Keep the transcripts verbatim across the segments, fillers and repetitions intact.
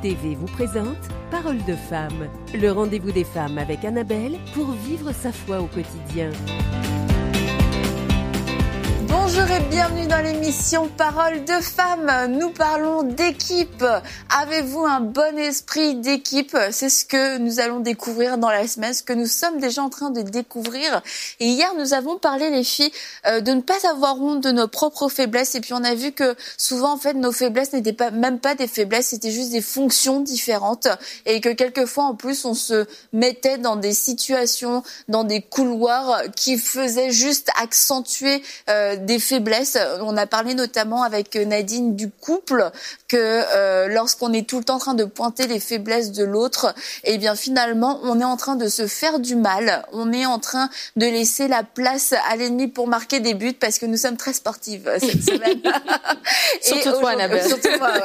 T V vous présente Parole de femme, le rendez-vous des femmes avec Annabelle pour vivre sa foi au quotidien. Bonjour et bienvenue dans l'émission Parole de femmes. Nous parlons d'équipe. Avez-vous un bon esprit d'équipe? C'est ce que nous allons découvrir dans la semaine, ce que nous sommes déjà en train de découvrir. Et hier, nous avons parlé, les filles, euh, de ne pas avoir honte de nos propres faiblesses. Et puis, on a vu que souvent, en fait, nos faiblesses n'étaient pas, même pas des faiblesses, c'était juste des fonctions différentes. Et que quelquefois, en plus, on se mettait dans des situations, dans des couloirs qui faisaient juste accentuer euh, des faiblesses. On a parlé notamment avec Nadine du couple que euh, lorsqu'on est tout le temps en train de pointer les faiblesses de l'autre, eh bien finalement on est en train de se faire du mal, on est en train de laisser la place à l'ennemi pour marquer des buts parce que nous sommes très sportives cette semaine. Surtout toi, Annabelle. Surtout moi,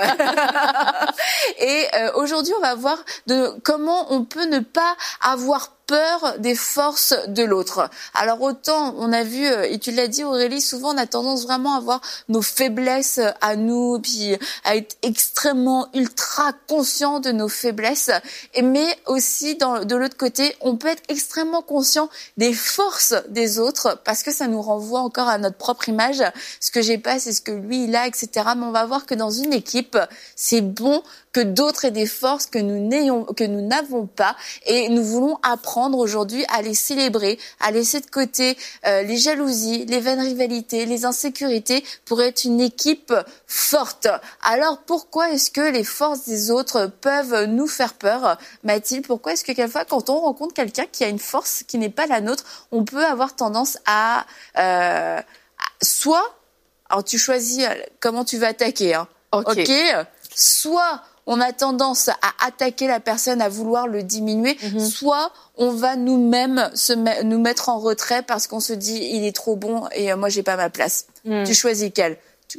ouais. Et euh, aujourd'hui on va voir de comment on peut ne pas avoir peur des forces de l'autre. Alors autant, on a vu, et tu l'as dit Aurélie, souvent on a tendance vraiment à voir nos faiblesses à nous, puis à être extrêmement ultra conscient de nos faiblesses, mais aussi dans, de l'autre côté, on peut être extrêmement conscient des forces des autres, parce que ça nous renvoie encore à notre propre image. Ce que j'ai pas, c'est ce que lui il a, et cetera. Mais on va voir que dans une équipe, c'est bon que d'autres aient des forces que nous n'ayons, que nous n'avons pas, et nous voulons apprendre aujourd'hui à les célébrer, à laisser de côté euh, les jalousies, les vaines rivalités, les insécurités pour être une équipe forte. Alors pourquoi est-ce que les forces des autres peuvent nous faire peur, Mathilde? Pourquoi est-ce que quelquefois quand on rencontre quelqu'un qui a une force qui n'est pas la nôtre, on peut avoir tendance à, euh, à soit, alors tu choisis comment tu vas attaquer, hein. Ok. okay. Soit on a tendance à attaquer la personne, à vouloir le diminuer, mm-hmm. soit on va nous-mêmes se me- nous mettre en retrait parce qu'on se dit il est trop bon et euh, moi j'ai pas ma place. Mm. Tu choisis quel?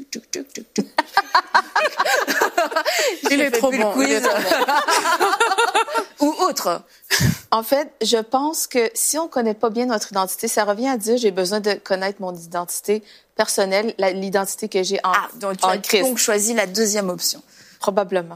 Il est trop bon. Il est trop bon. Ou autre. En fait, je pense que si on connaît pas bien notre identité, ça revient à dire j'ai besoin de connaître mon identité personnelle, la, l'identité que j'ai en, ah, donc tu en as Christ. Donc choisi la deuxième option. Probablement.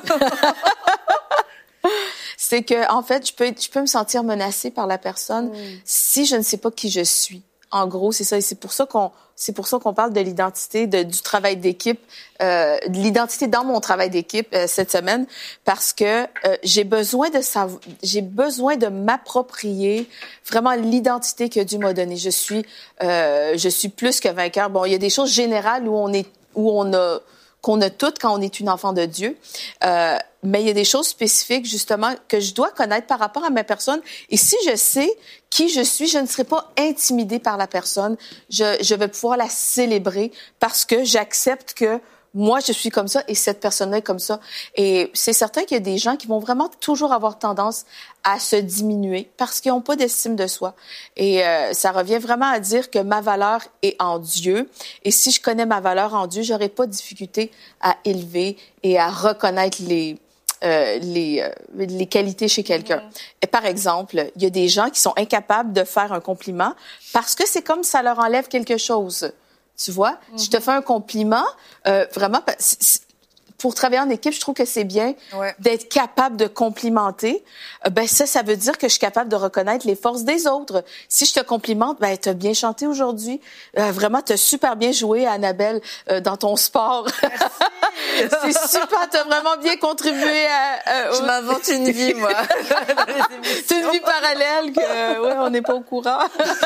C'est que en fait, je peux je peux me sentir menacée par la personne mm. si je ne sais pas qui je suis. En gros, c'est ça. Et c'est pour ça qu'on c'est pour ça qu'on parle de l'identité, de, du travail d'équipe, euh, de l'identité dans mon travail d'équipe euh, cette semaine, parce que euh, j'ai besoin de savoir, j'ai besoin de m'approprier vraiment l'identité que Dieu m'a donnée. Je suis, euh, je suis plus que vainqueur. Bon, il y a des choses générales où on est, où on a qu'on a toutes quand on est une enfant de Dieu. Euh, mais il y a des choses spécifiques, justement, que je dois connaître par rapport à ma personne. Et si je sais qui je suis, je ne serai pas intimidée par la personne. Je, je vais pouvoir la célébrer parce que j'accepte que moi, je suis comme ça et cette personne-là est comme ça. Et c'est certain qu'il y a des gens qui vont vraiment toujours avoir tendance à se diminuer parce qu'ils n'ont pas d'estime de soi. Et euh, ça revient vraiment à dire que ma valeur est en Dieu. Et si je connais ma valeur en Dieu, j'aurai pas de difficulté à élever et à reconnaître les euh, les euh, les qualités chez quelqu'un. Mmh. Et par exemple, il y a des gens qui sont incapables de faire un compliment parce que c'est comme ça leur enlève quelque chose. Tu vois, mm-hmm. je te fais un compliment, euh, vraiment, pour travailler en équipe, je trouve que c'est bien ouais. d'être capable de complimenter. Euh, ben ça, ça veut dire que je suis capable de reconnaître les forces des autres. Si je te complimente, ben t'as bien chanté aujourd'hui. Euh, vraiment, t'as super bien joué, Annabelle, euh, dans ton sport. C'est super, t'as vraiment bien contribué à... à je au... m'invente une vie, moi. C'est une vie parallèle que, ouais, on n'est pas au courant.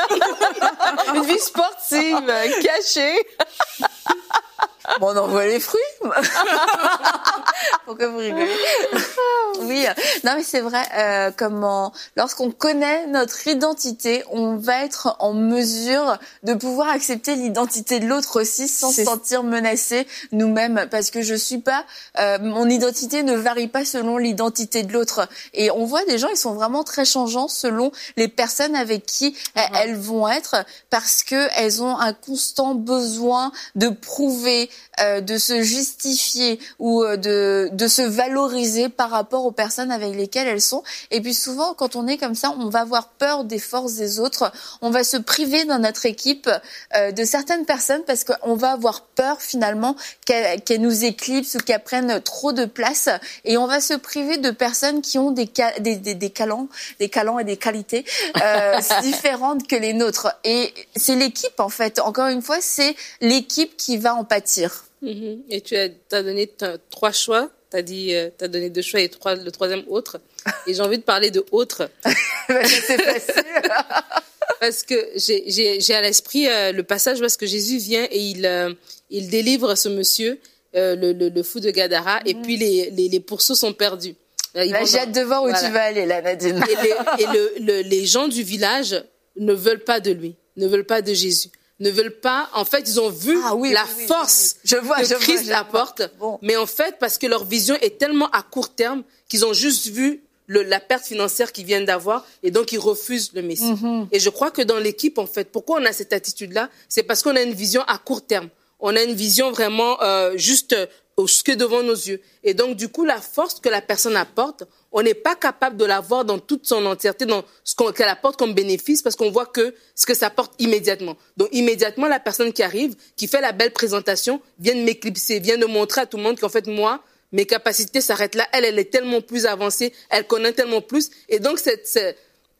Une vie sportive, cachée. Bon, on envoie les fruits. Pourquoi vous rigolez? Oui, non mais c'est vrai. Euh, comment, lorsqu'on connaît notre identité, on va être en mesure de pouvoir accepter l'identité de l'autre aussi, sans c'est... se sentir menacé nous-mêmes, parce que je suis pas. Euh, mon identité ne varie pas selon l'identité de l'autre. Et on voit des gens, ils sont vraiment très changeants selon les personnes avec qui mm-hmm. elles vont être, parce que elles ont un constant besoin de prouver. Euh, de se justifier justifier ou de, de se valoriser par rapport aux personnes avec lesquelles elles sont. Et puis souvent, quand on est comme ça, on va avoir peur des forces des autres. On va se priver dans notre équipe euh, de certaines personnes parce qu'on va avoir peur finalement qu'elles, qu'elles nous éclipsent ou qu'elles prennent trop de place. Et on va se priver de personnes qui ont des, des, des, des talents, des talents et des qualités euh, différentes que les nôtres. Et c'est l'équipe, en fait. Encore une fois, c'est l'équipe qui va en pâtir. Mm-hmm. Et tu as, t'as donné trois choix. Tu as dit, euh, tu as donné deux choix et trois, le troisième autre. Et j'ai envie de parler de autre. C'est facile. Parce que j'ai, j'ai, j'ai à l'esprit euh, le passage parce que Jésus vient et il, euh, il délivre ce monsieur, euh, le, le, le fou de Gadara, mm-hmm. et puis les, les, les pourceaux sont perdus. Ils là, j'ai hâte de voir où voilà. tu vas aller, là, Nadine. Et, les, et le, le, les gens du village ne veulent pas de lui, ne veulent pas de Jésus, ne veulent pas. En fait, ils ont vu ah, oui, la oui, force oui, oui. Je vois, que je Christ vois, je apporte, bon. Mais en fait, parce que leur vision est tellement à court terme qu'ils ont juste vu le, la perte financière qu'ils viennent d'avoir et donc ils refusent le Messie. Mm-hmm. Et je crois que dans l'équipe, en fait, pourquoi on a cette attitude-là, c'est parce qu'on a une vision à court terme. On a une vision vraiment euh, juste euh, ce que devant nos yeux. Et donc, du coup, la force que la personne apporte, on n'est pas capable de la voir dans toute son entièreté, dans ce qu'on, qu'elle apporte comme bénéfice, parce qu'on voit que ce que ça apporte immédiatement. Donc, immédiatement, la personne qui arrive, qui fait la belle présentation, vient de m'éclipser, vient de montrer à tout le monde qu'en fait, moi, mes capacités s'arrêtent là. Elle, elle est tellement plus avancée, elle connaît tellement plus. Et donc, c'est, c'est,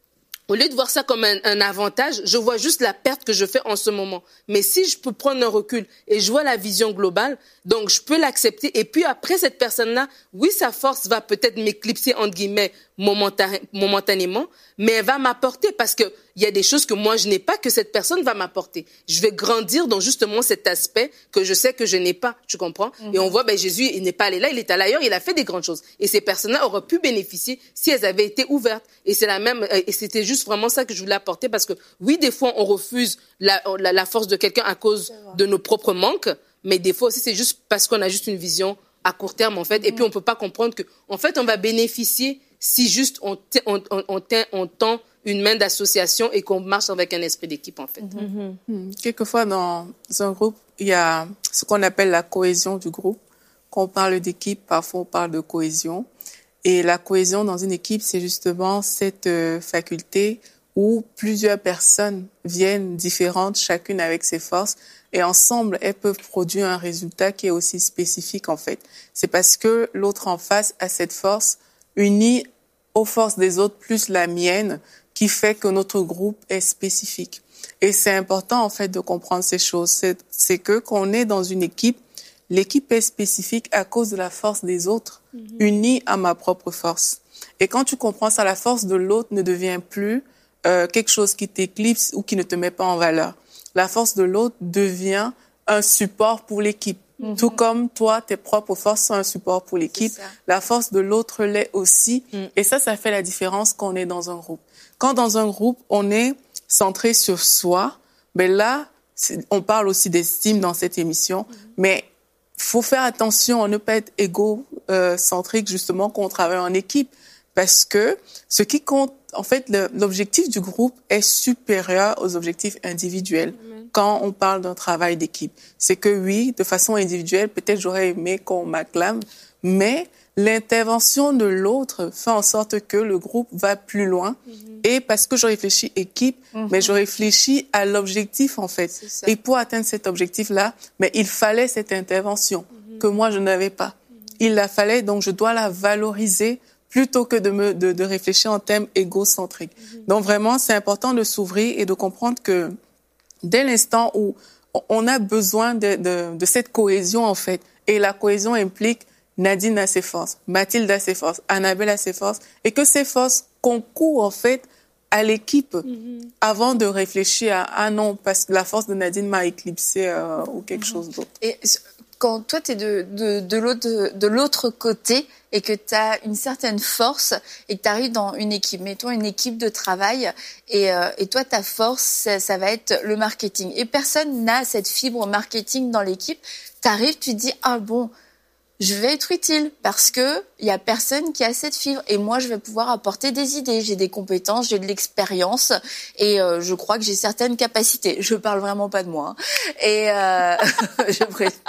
au lieu de voir ça comme un, un avantage, je vois juste la perte que je fais en ce moment. Mais si je peux prendre un recul et je vois la vision globale, donc je peux l'accepter. Et puis après, cette personne-là, oui, sa force va peut-être m'éclipser, entre guillemets, momenta- momentanément, mais elle va m'apporter parce que il y a des choses que moi, je n'ai pas, que cette personne va m'apporter. Je vais grandir dans justement cet aspect que je sais que je n'ai pas, tu comprends? Mm-hmm. Et on voit, ben, Jésus, il n'est pas allé là, il est allé ailleurs, il a fait des grandes choses. Et ces personnes-là auraient pu bénéficier si elles avaient été ouvertes. Et c'est la même, et c'était juste vraiment ça que je voulais apporter parce que oui, des fois, on refuse la, la, la force de quelqu'un à cause de nos propres manques, mais des fois aussi, c'est juste parce qu'on a juste une vision à court terme, en fait. Mm-hmm. Et puis, on peut pas comprendre que, en fait, on va bénéficier si juste on, t- on, on, on, t- on tend une main d'association et qu'on marche avec un esprit d'équipe, en fait. Mm-hmm. Mm-hmm. Quelquefois, dans un groupe, il y a ce qu'on appelle la cohésion du groupe. Quand on parle d'équipe, parfois on parle de cohésion. Et la cohésion dans une équipe, c'est justement cette euh, faculté où plusieurs personnes viennent différentes, chacune avec ses forces, et ensemble, elles peuvent produire un résultat qui est aussi spécifique, en fait. C'est parce que l'autre en face a cette force unie aux forces des autres plus la mienne qui fait que notre groupe est spécifique. Et c'est important, en fait, de comprendre ces choses. C'est, c'est que quand on est dans une équipe, l'équipe est spécifique à cause de la force des autres, mm-hmm. unie à ma propre force. Et quand tu comprends ça, la force de l'autre ne devient plus euh, quelque chose qui t'éclipse ou qui ne te met pas en valeur. La force de l'autre devient un support pour l'équipe. Mm-hmm. Tout comme toi, tes propres forces sont un support pour l'équipe, la force de l'autre l'est aussi. Mm. Et ça, ça fait la différence quand on est dans un groupe. Quand dans un groupe, on est centré sur soi, ben là, on parle aussi d'estime dans cette émission, mm-hmm. mais faut faire attention à ne pas être égocentrique, justement, quand on travaille en équipe. Parce que ce qui compte, en fait, le, l'objectif du groupe est supérieur aux objectifs individuels mmh. quand on parle d'un travail d'équipe. C'est que oui, de façon individuelle, peut-être j'aurais aimé qu'on m'acclame, mais l'intervention de l'autre fait en sorte que le groupe va plus loin. Mmh. Et parce que je réfléchis équipe, mmh. mais je réfléchis à l'objectif, en fait. Et pour atteindre cet objectif-là, mais il fallait cette intervention mmh. que moi, je n'avais pas. Mmh. Il la fallait, donc je dois la valoriser plutôt que de me de, de réfléchir en termes égocentriques. Mm-hmm. Donc vraiment, c'est important de s'ouvrir et de comprendre que dès l'instant où on a besoin de, de, de cette cohésion, en fait, et la cohésion implique Nadine a ses forces, Mathilde a ses forces, Annabelle a ses forces, et que ces forces concourent, en fait, à l'équipe mm-hmm. avant de réfléchir à « Ah non, parce que la force de Nadine m'a éclipsé euh, ou quelque mm-hmm. chose d'autre. » Et quand toi, tu es de, de, de, l'autre, de l'autre côté et que tu as une certaine force et que tu arrives dans une équipe, mettons une équipe de travail, et, euh, et toi, ta force, ça, ça va être le marketing. Et personne n'a cette fibre marketing dans l'équipe. Tu arrives, tu te dis « Ah bon, je vais être utile parce que il y a personne qui a cette fibre et moi je vais pouvoir apporter des idées, j'ai des compétences, j'ai de l'expérience et euh, je crois que j'ai certaines capacités. Je parle vraiment pas de moi hein. et euh, je préfère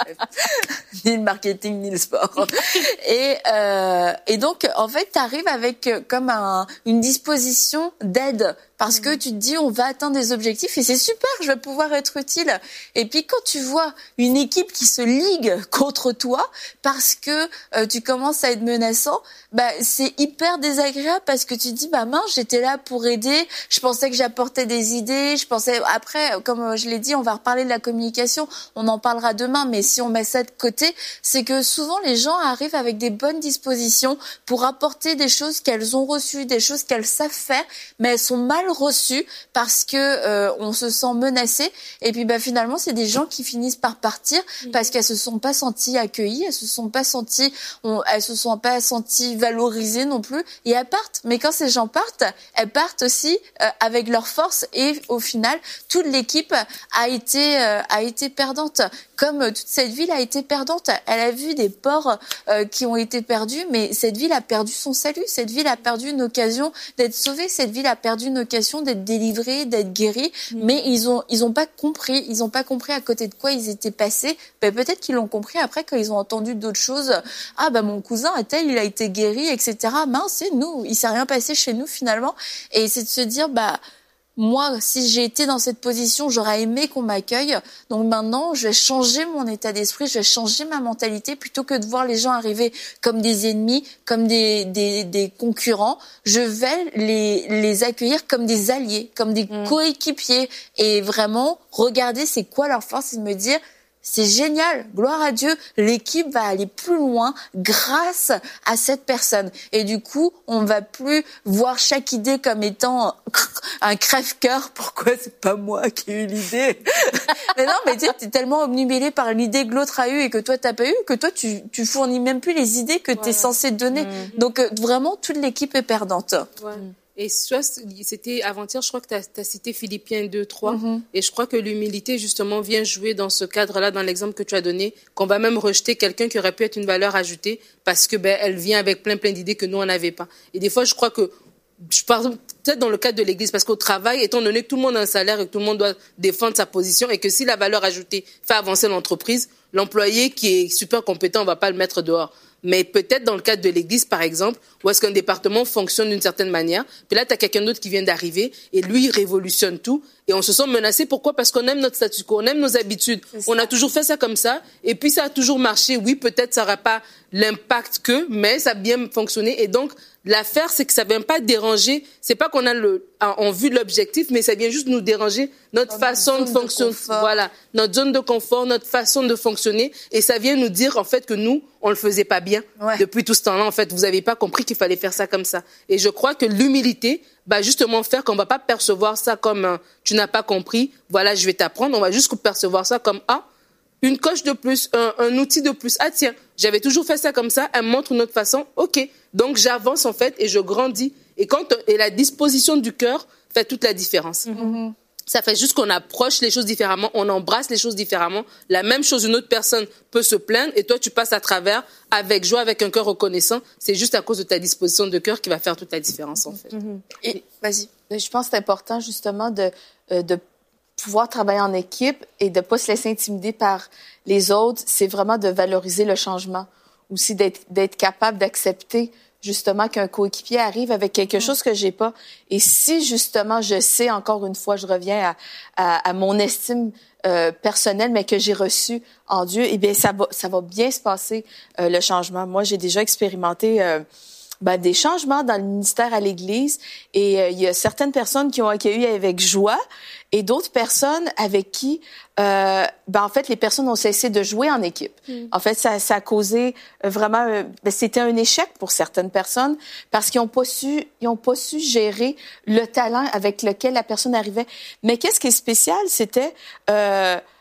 ni le marketing ni le sport et euh, et donc en fait tu arrives avec comme un une disposition d'aide parce que tu te dis on va atteindre des objectifs et c'est super, je vais pouvoir être utile. Et puis quand tu vois une équipe qui se ligue contre toi parce que euh, tu commences à être menaçant, bah c'est hyper désagréable parce que tu te dis bah mince, j'étais là pour aider, je pensais que j'apportais des idées, je pensais après comme je l'ai dit, on va reparler de la communication, on en parlera demain, mais si on met ça de côté, c'est que souvent les gens arrivent avec des bonnes dispositions pour apporter des choses qu'elles ont reçues, des choses qu'elles savent faire, mais elles sont mal reçues parce que euh, on se sent menacé et puis bah finalement c'est des gens qui finissent par partir parce qu'elles se sont pas senties accueillies, elles se sont pas senties on, elles se sont pas senties valorisées non plus et elles partent. Mais quand ces gens partent, elles partent aussi euh, avec leur force et au final toute l'équipe a été euh, a été perdante. Comme toute cette ville a été perdante, elle a vu des ports euh, qui ont été perdus, mais cette ville a perdu son salut, cette ville a perdu une occasion d'être sauvée, cette ville a perdu une occasion d'être délivrée, d'être guérie, mmh. mais ils ont ils ont pas compris, ils ont pas compris à côté de quoi ils étaient passés. Ben, peut-être qu'ils l'ont compris après quand ils ont entendu d'autres choses. Ah ben mon cousin tel il a été guéri, et cetera. Mince, c'est nous, il s'est rien passé chez nous finalement. Et c'est de se dire bah moi, si j'ai été dans cette position, j'aurais aimé qu'on m'accueille. Donc maintenant, je vais changer mon état d'esprit, je vais changer ma mentalité. Plutôt que de voir les gens arriver comme des ennemis, comme des, des, des concurrents, je vais les, les accueillir comme des alliés, comme des mmh. coéquipiers. Et vraiment, regarder c'est quoi leur force et me dire... C'est génial, gloire à Dieu, l'équipe va aller plus loin grâce à cette personne. Et du coup, on va plus voir chaque idée comme étant un crève-cœur. Pourquoi c'est pas moi qui ai eu l'idée? Mais non, mais tu sais, t'es tellement obnubilé par l'idée que l'autre a eue et que toi t'as pas eu, que toi tu, tu fournis même plus les idées que voilà. t'es censé donner. Mmh. Donc vraiment, toute l'équipe est perdante. Ouais. Et soit c'était avant-hier, je crois que tu as cité Philippiens deux, trois. Mm-hmm. Et je crois que l'humilité, justement, vient jouer dans ce cadre-là, dans l'exemple que tu as donné, qu'on va même rejeter quelqu'un qui aurait pu être une valeur ajoutée parce que ben elle vient avec plein, plein d'idées que nous, on n'avait pas. Et des fois, je crois que, je parle peut-être dans le cadre de l'Église, parce qu'au travail, étant donné que tout le monde a un salaire et que tout le monde doit défendre sa position et que si la valeur ajoutée fait avancer l'entreprise, l'employé qui est super compétent, on ne va pas le mettre dehors. Mais peut-être dans le cadre de l'Église, par exemple, où est-ce qu'un département fonctionne d'une certaine manière, puis là, tu as quelqu'un d'autre qui vient d'arriver, et lui, il révolutionne tout, et on se sent menacé. Pourquoi? Parce qu'on aime notre statu quo, on aime nos habitudes. On a toujours fait ça comme ça, et puis ça a toujours marché. Oui, peut-être ça n'aura pas l'impact que, mais ça a bien fonctionné. Et donc, l'affaire, c'est que ça ne vient pas déranger, c'est pas qu'on a le, en vue de l'objectif, mais ça vient juste nous déranger notre Dans façon de fonctionner. Voilà, notre zone de confort, notre façon de fonctionner, et ça vient nous dire, en fait, que nous, on le faisait pas bien. Ouais. Depuis tout ce temps-là, en fait, vous avez pas compris qu'il fallait faire ça comme ça. Et je crois que l'humilité va justement faire qu'on va pas percevoir ça comme un, tu n'as pas compris, voilà, je vais t'apprendre. On va juste percevoir ça comme, ah, une coche de plus, un, un outil de plus. Ah tiens, j'avais toujours fait ça comme ça, elle me montre une autre façon, ok. Donc j'avance en fait et je grandis. Et, quand, et la disposition du cœur fait toute la différence. Mm-hmm. Ça fait juste qu'on approche les choses différemment, on embrasse les choses différemment. La même chose, une autre personne peut se plaindre et toi, tu passes à travers avec joie, avec un cœur reconnaissant. C'est juste à cause de ta disposition de cœur qui va faire toute la différence, en fait. Mm-hmm. Et vas-y. Je pense que c'est important, justement, de, de pouvoir travailler en équipe et de ne pas se laisser intimider par les autres. C'est vraiment de valoriser le changement. Aussi d'être, d'être capable d'accepter justement qu'un coéquipier arrive avec quelque chose que j'ai pas. Et si justement je sais, encore une fois, je reviens à, à, à mon estime euh, personnelle, mais que j'ai reçue en Dieu, eh bien ça va, ça va bien se passer euh, le changement. Moi, j'ai déjà expérimenté euh, ben, des changements dans le ministère à l'Église, et euh, il y a certaines personnes qui ont accueilli avec joie, et d'autres personnes avec qui, euh, ben en fait, les personnes ont cessé de jouer en équipe. Mm. En fait, ça, ça a causé vraiment, euh, ben, c'était un échec pour certaines personnes parce qu'ils n'ont pas su, ils ont pas su gérer le talent avec lequel la personne arrivait. Mais qu'est-ce qui est spécial, c'était, euh,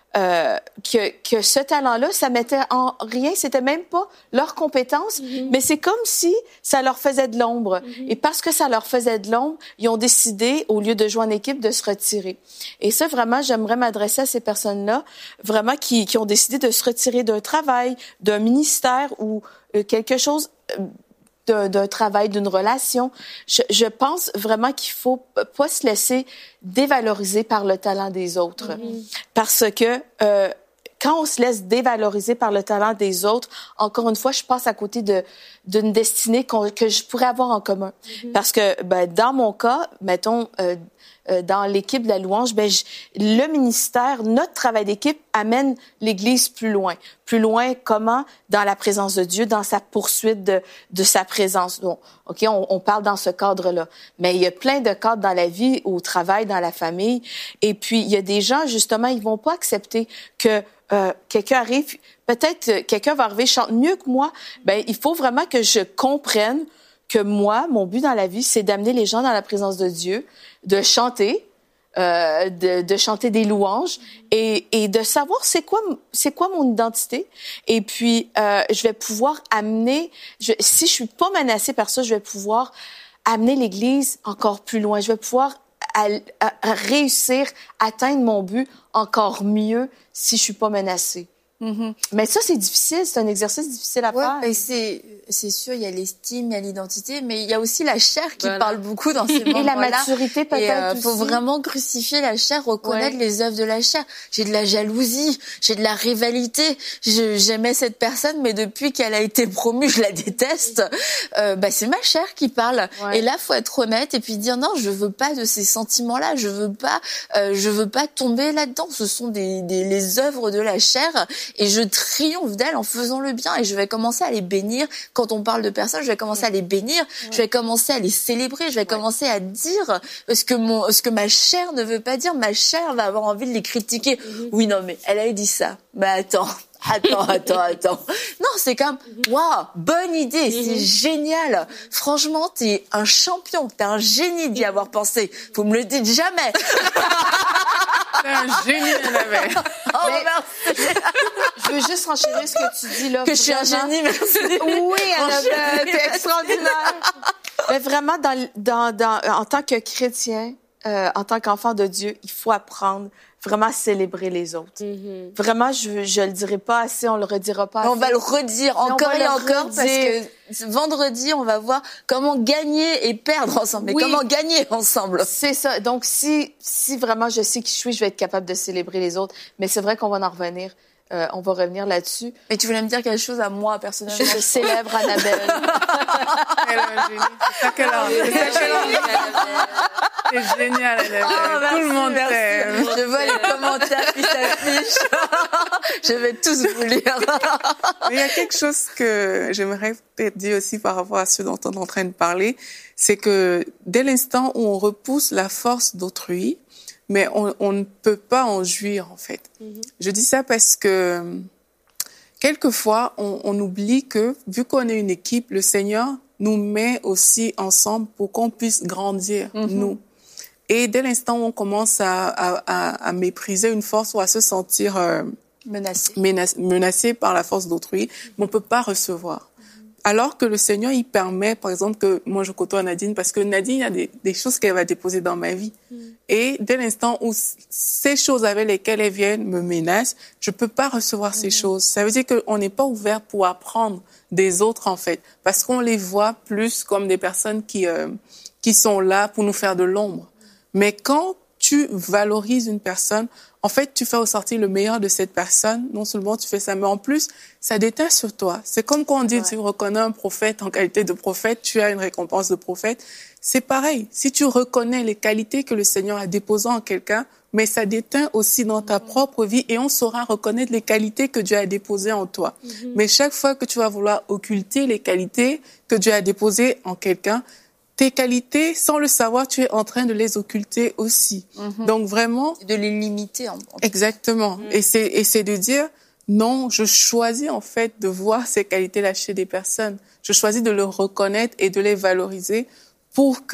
euh, que que ce talent-là, ça mettait en rien, c'était même pas leur compétence, mm-hmm. mais c'est comme si ça leur faisait de l'ombre. Mm-hmm. Et parce que ça leur faisait de l'ombre, ils ont décidé, au lieu de jouer en équipe, de se retirer. Et ça, vraiment, j'aimerais m'adresser à ces personnes-là, vraiment qui qui ont décidé de se retirer d'un travail, d'un ministère ou euh, quelque chose. Euh, D'un, d'un travail, d'une relation. Je, je pense vraiment qu'il faut pas se laisser dévaloriser par le talent des autres. Mm-hmm. Parce que euh, quand on se laisse dévaloriser par le talent des autres, encore une fois, je passe à côté de d'une destinée qu'on, que je pourrais avoir en commun. Mm-hmm. Parce que ben, dans mon cas, mettons... Euh, dans l'équipe de la louange, ben je, le ministère, notre travail d'équipe amène l'Église plus loin. Plus loin, comment? Dans la présence de Dieu, dans sa poursuite de, de sa présence. Donc, OK, on, on parle dans ce cadre-là. Mais il y a plein de cadres dans la vie, au travail, dans la famille. Et puis, il y a des gens, justement, ils vont pas accepter que euh, quelqu'un arrive, peut-être quelqu'un va arriver, chante mieux que moi. Ben, il faut vraiment que je comprenne que moi, mon but dans la vie, c'est d'amener les gens dans la présence de Dieu, de chanter, euh, de, de chanter des louanges et, et de savoir c'est quoi, c'est quoi mon identité. Et puis, euh, je vais pouvoir amener, je, si je suis pas menacée par ça, je vais pouvoir amener l'Église encore plus loin. Je vais pouvoir à, à, à réussir à atteindre mon but encore mieux si je suis pas menacée. Mm-hmm. Mais ça, c'est difficile, c'est un exercice difficile à ouais, faire. Et c'est, c'est sûr, il y a l'estime, il y a l'identité, mais il y a aussi la chair qui voilà. parle beaucoup dans ces moments-là. Et la maturité peut-être et, euh, aussi. faut vraiment crucifier la chair, reconnaître ouais. les œuvres de la chair. J'ai de la jalousie, j'ai de la rivalité. Je, j'aimais cette personne, mais depuis qu'elle a été promue, je la déteste. Euh, bah, c'est ma chair qui parle. Ouais. Et là, faut être honnête et puis dire non, je veux pas de ces sentiments-là. Je veux pas, euh, je veux pas tomber là-dedans. Ce sont des, des les œuvres de la chair. Et je triomphe d'elle en faisant le bien. Et je vais commencer à les bénir. Quand on parle de personnes, je vais commencer à les bénir. Ouais. Je vais commencer à les célébrer. Je vais ouais. commencer à dire ce que mon, ce que ma chair ne veut pas dire. Ma chair va avoir envie de les critiquer. Mm-hmm. Oui, non, mais elle a dit ça. Mais attends. Attends, attends, attends. Non, c'est comme, waouh, bonne idée, c'est génial. Franchement, t'es un champion, t'es un génie d'y avoir pensé. Vous me le dites jamais. T'es un génie, Annabelle. Oh, merci. Je veux juste renchérir ce que tu dis là. Que je suis un génie, merci. Oui, Annabelle, t'es extraordinaire. Mais vraiment, dans, dans, dans, en tant que chrétien, euh, en tant qu'enfant de Dieu, il faut apprendre vraiment à célébrer les autres. Mm-hmm. Vraiment, je je le dirai pas assez, on le redira pas assez. On va le redire encore et encore redire. Parce que vendredi, on va voir comment gagner et perdre ensemble. Mais oui. comment gagner ensemble. C'est ça. Donc, si si vraiment je sais qui je suis, je vais être capable de célébrer les autres. Mais c'est vrai qu'on va en revenir. Euh, on va revenir là-dessus. Mais tu voulais me dire quelque chose à moi, personnellement? Je célèbre Annabelle. Elle est un génie. C'est ça qu'elle a. C'est ça qu'elle a. C'est génial, Annabelle. Oh, merci, tout le monde t'aime. Je vois les commentaires qui s'affichent. Je vais tous vous lire. Mais il y a quelque chose que j'aimerais peut-être dire aussi par rapport à ce dont on est en train de parler. C'est que dès l'instant où on repousse la force d'autrui, mais on, on ne peut pas en jouir, en fait. Mm-hmm. Je dis ça parce que quelquefois, on, on oublie que, vu qu'on est une équipe, le Seigneur nous met aussi ensemble pour qu'on puisse grandir, mm-hmm. nous. Et dès l'instant où on commence à, à, à, à mépriser une force ou à se sentir euh, menacé. Menace, menacé par la force d'autrui, mm-hmm. on ne peut pas recevoir. Alors que le Seigneur, il permet, par exemple, que moi je côtoie Nadine, parce que Nadine, il y a des, des choses qu'elle va déposer dans ma vie. Mm. Et dès l'instant où ces choses avec lesquelles elle vient me menacent, je peux pas recevoir mm. ces choses. Ça veut dire qu'on n'est pas ouvert pour apprendre des autres, en fait, parce qu'on les voit plus comme des personnes qui, euh, qui sont là pour nous faire de l'ombre. Mais quand tu valorises une personne, en fait, tu fais ressortir le meilleur de cette personne. Non seulement tu fais ça, mais en plus, ça déteint sur toi. C'est comme quand on dit, ouais. tu reconnais un prophète en qualité de prophète, tu as une récompense de prophète. C'est pareil. Si tu reconnais les qualités que le Seigneur a déposées en quelqu'un, mais ça déteint aussi dans ta mm-hmm. propre vie et on saura reconnaître les qualités que Dieu a déposées en toi. Mm-hmm. Mais chaque fois que tu vas vouloir occulter les qualités que Dieu a déposées en quelqu'un, tes qualités, sans le savoir, tu es en train de les occulter aussi. Mm-hmm. Donc vraiment... De les limiter. En... Exactement. Mm. Et c'est, et c'est de dire, non, je choisis en fait de voir ces qualités-là chez des personnes. Je choisis de les reconnaître et de les valoriser pour que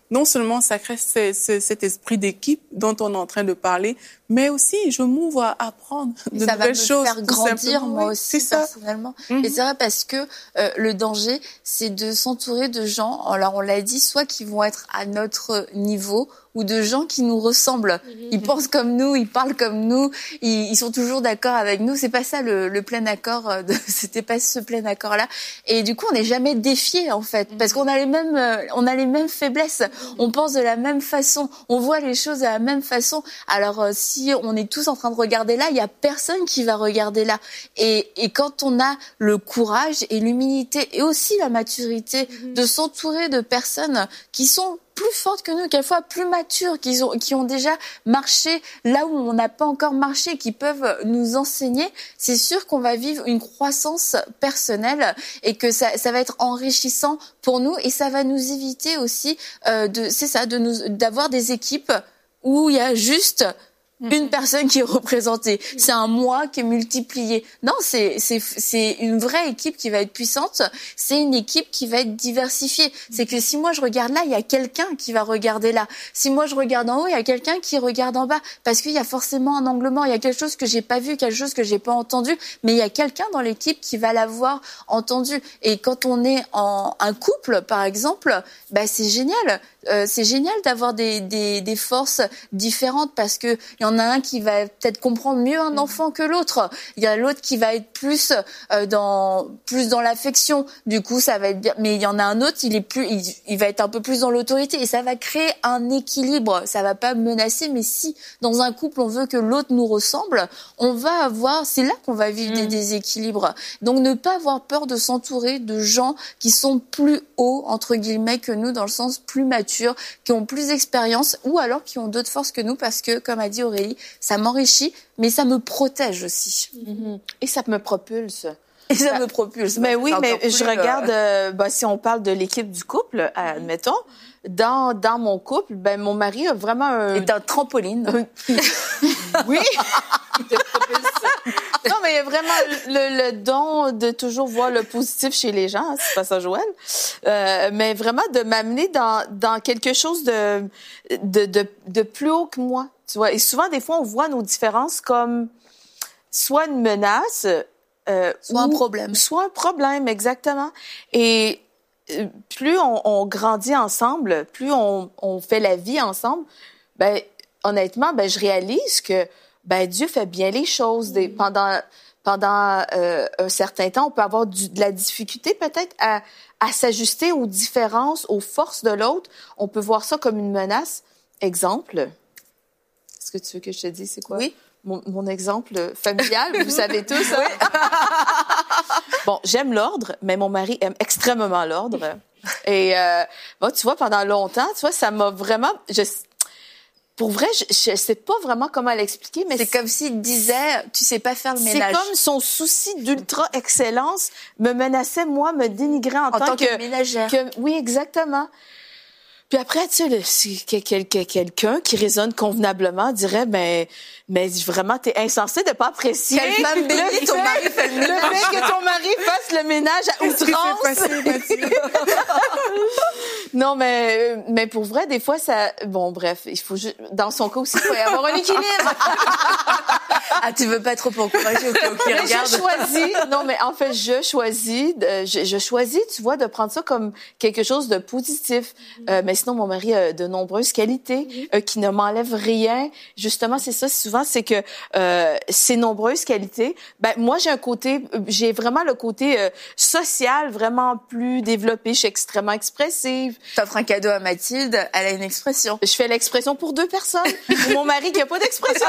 non seulement ça crée ce, ce, cet esprit d'équipe dont on est en train de parler, mais aussi je m'ouvre à apprendre de ça nouvelles choses. Ça va me faire grandir moi oui, aussi personnellement. Mm-hmm. Et c'est vrai parce que euh, le danger, c'est de s'entourer de gens, alors on l'a dit, soit qui vont être à notre niveau, ou de gens qui nous ressemblent. Ils pensent comme nous, ils parlent comme nous, ils, ils sont toujours d'accord avec nous. C'est pas ça le, le plein accord. De, c'était pas ce plein accord-là. Et du coup, on n'est jamais défiés en fait, parce qu'on a les mêmes, on a les mêmes faiblesses. On pense de la même façon, on voit les choses de la même façon. Alors euh, si on est tous en train de regarder là, il y a personne qui va regarder là. Et, et quand on a le courage et l'humilité et aussi la maturité de s'entourer de personnes qui sont plus fortes que nous, quelquefois plus matures, qui ont, qui ont déjà marché là où on n'a pas encore marché, qui peuvent nous enseigner, c'est sûr qu'on va vivre une croissance personnelle et que ça, ça va être enrichissant pour nous et ça va nous éviter aussi euh, de, c'est ça, de nous, d'avoir des équipes où il y a juste une personne qui est représentée. C'est un moi qui est multiplié. Non, c'est, c'est, c'est une vraie équipe qui va être puissante. C'est une équipe qui va être diversifiée. C'est que si moi je regarde là, il y a quelqu'un qui va regarder là. Si moi je regarde en haut, il y a quelqu'un qui regarde en bas. Parce qu'il y a forcément un angle mort. Il y a quelque chose que j'ai pas vu, quelque chose que j'ai pas entendu. Mais il y a quelqu'un dans l'équipe qui va l'avoir entendu. Et quand on est en un couple, par exemple, bah, c'est génial. Euh, c'est génial d'avoir des, des, des forces différentes parce que il y en a un qui va peut-être comprendre mieux un enfant que l'autre. Il y a l'autre qui va être plus euh, dans plus dans l'affection. Du coup, ça va être bien. Mais il y en a un autre, il est plus, il, il va être un peu plus dans l'autorité et ça va créer un équilibre. Ça va pas menacer, mais si dans un couple on veut que l'autre nous ressemble, on va avoir. C'est là qu'on va vivre mmh. des déséquilibres. Donc ne pas avoir peur de s'entourer de gens qui sont plus hauts entre guillemets que nous, dans le sens plus mature, qui ont plus d'expérience ou alors qui ont d'autres forces que nous parce que, comme a dit Aurélie, ça m'enrichit, mais ça me protège aussi. Mm-hmm. Et ça me propulse. Et ça bah, me propulse. Mais oui, mais plus, je regarde, euh, bah, si on parle de l'équipe du couple, admettons, dans, dans mon couple, ben, mon mari a vraiment un... est un trampoline. Oui. Non, mais il y a vraiment le, le don de toujours voir le positif chez les gens, hein, c'est pas ça, Joël. Euh, mais vraiment de m'amener dans, dans quelque chose de, de, de, de plus haut que moi, tu vois. Et souvent, des fois, on voit nos différences comme soit une menace, euh, soit un problème. Soit un problème, exactement. Et plus on, on grandit ensemble, plus on, on fait la vie ensemble, ben, honnêtement, ben, je réalise que ben, Dieu fait bien les choses. Des, pendant pendant euh, un certain temps, on peut avoir du, de la difficulté peut-être à, à s'ajuster aux différences, aux forces de l'autre. On peut voir ça comme une menace. Exemple, est-ce que tu veux que je te dise c'est quoi? Oui. Mon, mon exemple familial, vous savez tous. Hein? Bon, j'aime l'ordre, mais mon mari aime extrêmement l'ordre. Et euh, bon, tu vois, pendant longtemps, tu vois, ça m'a vraiment... Je, pour vrai, je, je sais pas vraiment comment l'expliquer, mais c'est, c'est comme s'il disait, tu sais pas faire le ménage. C'est comme son souci d'ultra excellence me menaçait, moi, me dénigrait en, en tant, tant que, que ménagère. Que, oui, exactement. Puis après, tu sais, le, si quelqu'un qui raisonne convenablement dirait, ben, mais vraiment, t'es insensé de pas apprécier. Quelle femme bénie, ton mari fait le ménage. Le fait que ton mari fasse le ménage à outrance. Non, mais, mais pour vrai, des fois, ça, bon, bref, il faut, dans son cas aussi, il faut y avoir un équilibre. Ah, tu veux pas trop encourager au cas où il regarde. Je choisis, non, mais en fait, je choisis, de, je, je choisis, tu vois, de prendre ça comme quelque chose de positif. Mm-hmm. Euh, mais sinon, mon mari a de nombreuses qualités mm-hmm. euh, qui ne m'enlèvent rien. Justement, c'est ça, souvent, c'est que euh, ces nombreuses qualités, ben moi, j'ai un côté, j'ai vraiment le côté euh, social vraiment plus développé. Je suis extrêmement expressive. T'offres un cadeau à Mathilde, elle a une expression. Je fais l'expression pour deux personnes. Mon mari qui a pas d'expression.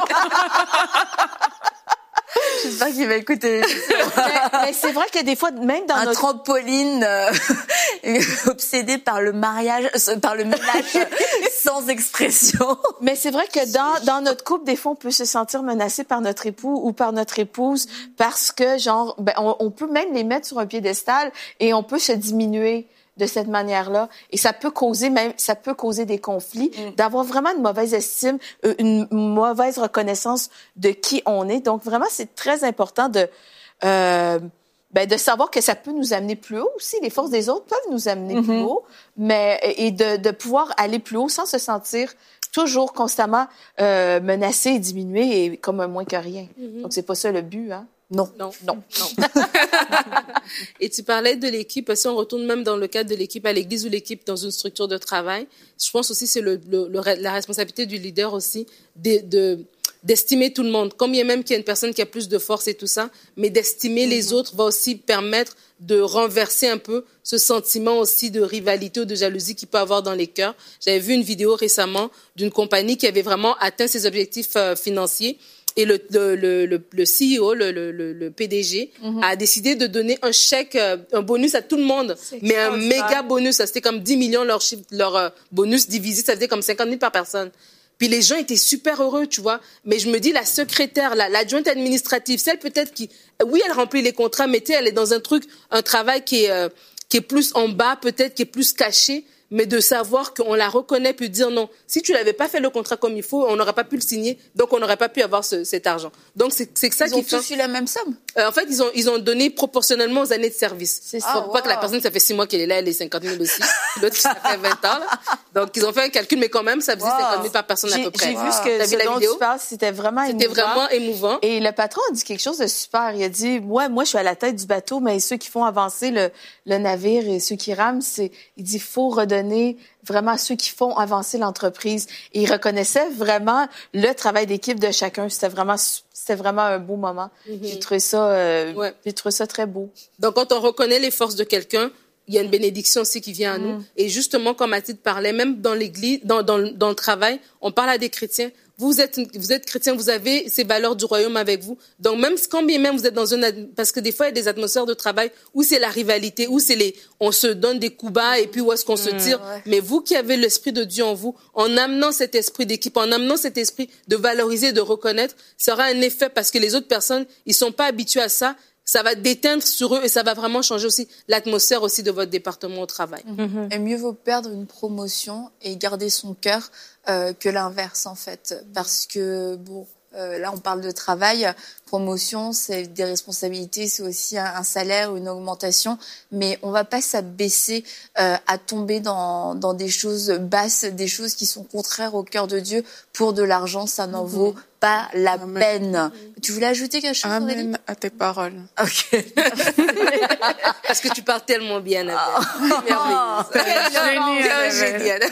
J'espère qu'il va écouter. mais, mais c'est vrai que des fois, même dans un notre... trampoline euh, obsédé par le mariage, par le ménage sans expression. Mais c'est vrai que dans dans notre couple, des fois, on peut se sentir menacé par notre époux ou par notre épouse parce que genre, ben, on, on peut même les mettre sur un piédestal et on peut se diminuer de cette manière-là. Et ça peut causer même, ça peut causer des conflits, mm. d'avoir vraiment une mauvaise estime, une mauvaise reconnaissance de qui on est. Donc vraiment, c'est très important de, euh, ben de savoir que ça peut nous amener plus haut aussi. Les forces des autres peuvent nous amener mm-hmm. plus haut, mais et de, de pouvoir aller plus haut sans se sentir toujours constamment euh, menacé et diminué et comme un moins que rien. Mm-hmm. Donc c'est pas ça le but, hein. Non, non, non, non. Et tu parlais de l'équipe. Si on retourne même dans le cadre de l'équipe à l'église ou l'équipe dans une structure de travail, je pense aussi c'est le, le, le la responsabilité du leader aussi de, de d'estimer tout le monde. Comme il y a même qu'il y a une personne qui a plus de force et tout ça, mais d'estimer mm-hmm. les autres va aussi permettre de renverser un peu ce sentiment aussi de rivalité ou de jalousie qu'il peut avoir dans les cœurs. J'avais vu une vidéo récemment d'une compagnie qui avait vraiment atteint ses objectifs euh, financiers. Et le, le, le, le C E O, le, le, le P D G, mm-hmm. a décidé de donner un chèque, un bonus à tout le monde. C'est mais un méga bonus. Ça, c'était comme dix millions leur, chiffre, leur bonus divisé. Ça faisait comme cinquante mille par personne. Puis les gens étaient super heureux, tu vois. Mais je me dis, la secrétaire, la, l'adjointe administrative, celle peut-être qui... Oui, elle remplit les contrats, mais tu sais, elle est dans un truc, un travail qui est, euh, qui est plus en bas, peut-être, qui est plus caché. Mais de savoir qu'on la reconnaît puis dire non. Si tu l'avais pas fait le contrat comme il faut, on n'aurait pas pu le signer, donc on n'aurait pas pu avoir ce, cet argent. Donc c'est, c'est ça ils qui ont fait. tous eu la même somme. Euh, en fait, ils ont ils ont donné proportionnellement aux années de service. C'est ça. Ah, Pour wow. pas que la personne ça fait six mois qu'elle est là, elle est cinquante mille aussi. L'autre ça fait vingt ans. Là. Donc ils ont fait un calcul, mais quand même ça faisait wow. cinquante mille par personne j'ai, à peu près. J'ai wow. vu ce que T'as ce vu dont la vidéo? Tu parles, c'était vraiment c'était émouvant. C'était vraiment émouvant. Et le patron a dit quelque chose de super. Il a dit moi moi je suis à la tête du bateau, mais ceux qui font avancer le le navire et ceux qui rament, c'est il dit faut redonner vraiment ceux qui font avancer l'entreprise. Et il reconnaissait vraiment le travail d'équipe de chacun. C'était vraiment, c'était vraiment un beau moment. Mm-hmm. J'ai trouvé ça, euh, ouais. j'ai trouvé ça très beau. Donc, quand on reconnaît les forces de quelqu'un, il y a une bénédiction aussi qui vient à mm. nous. Et justement, comme Mathilde parlait, même dans l'église, dans, dans, dans le travail, on parle à des chrétiens. Vous êtes, vous êtes chrétien, vous avez ces valeurs du royaume avec vous. Donc, même quand bien même vous êtes dans une, parce que des fois, il y a des atmosphères de travail où c'est la rivalité, où c'est les, on se donne des coups bas et puis où est-ce qu'on mmh, se tire. Ouais. Mais vous qui avez l'esprit de Dieu en vous, en amenant cet esprit d'équipe, en amenant cet esprit de valoriser, de reconnaître, ça aura un effet parce que les autres personnes, ils sont pas habitués à ça. Ça va déteindre sur eux et ça va vraiment changer aussi l'atmosphère aussi de votre département au travail. Mm-hmm. Et mieux vaut perdre une promotion et garder son cœur euh, que l'inverse, en fait. Parce que, bon, euh, là, on parle de travail. Promotion, c'est des responsabilités, c'est aussi un, un salaire ou une augmentation. Mais on va pas s'abaisser euh, à tomber dans, dans des choses basses, des choses qui sont contraires au cœur de Dieu. Pour de l'argent, ça n'en mm-hmm. vaut pas la Amen. peine. Mm-hmm. Tu voulais ajouter quelque chose, Amen Aurélie? À tes paroles. Ok. Parce que tu parles tellement bien, Annabelle. Oh. Merveilleux. Génial.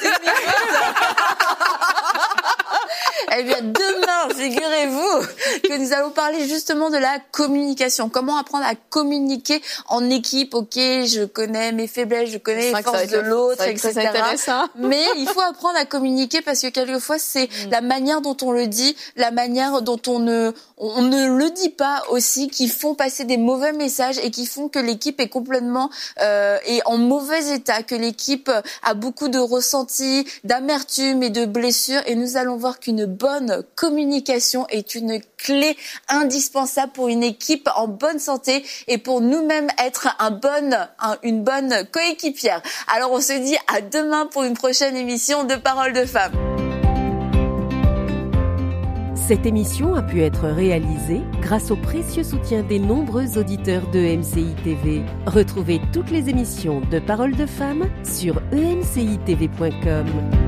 Eh bien, demain, figurez-vous que nous allons parler justement de la communication. Comment apprendre à communiquer en équipe. Ok, je connais mes faiblesses, je connais les forces de l'autre, et cetera. C'est intéressant. Mais il faut apprendre à communiquer parce que quelquefois, c'est mm. la manière dont on le dit, la manière dont on ne, on ne le dit pas aussi, qui font passer des mauvais messages et qui font que l'équipe est complètement euh, est en mauvais état, que l'équipe a beaucoup de ressentis, d'amertume et de blessures. Et nous allons voir qu'une bonne communication est une clé indispensable pour une équipe en bonne santé et pour nous-mêmes être un bon, un, une bonne coéquipière. Alors on se dit à demain pour une prochaine émission de Paroles de Femmes. Cette émission a pu être réalisée grâce au précieux soutien des nombreux auditeurs de E M C I T V. Retrouvez toutes les émissions de Paroles de Femmes sur e m c i t v point com.